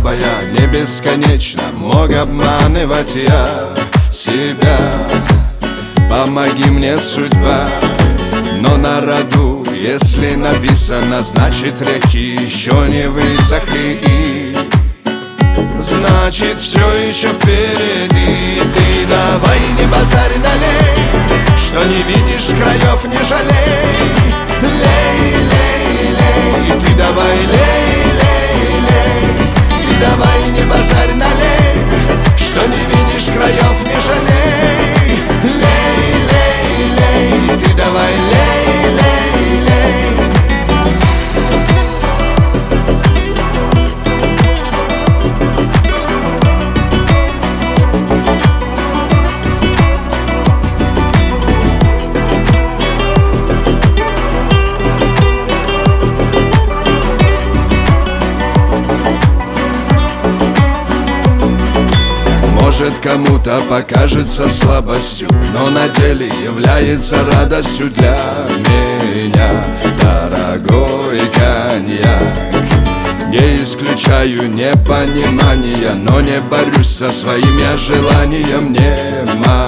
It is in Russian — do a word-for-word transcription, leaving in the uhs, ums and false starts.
твоя не бесконечна, мог обманывать я себя. Помоги мне, судьба, но на роду, если написано, значит реки еще не высохли и значит все еще впереди. Ты давай не базарь, налей, что не видишь краев, не жалей. Лей, лей, лей, ты давай лей, лей, лей. Ты давай не базарь, налей, что не видишь краев, не жалей. Лей, лей, лей, ты давай лей, лей, лей. Может, кому-то покажется слабостью, но на деле является радостью для меня. Дорогой коньяк, не исключаю непонимания, но не борюсь со своим я желанием. Не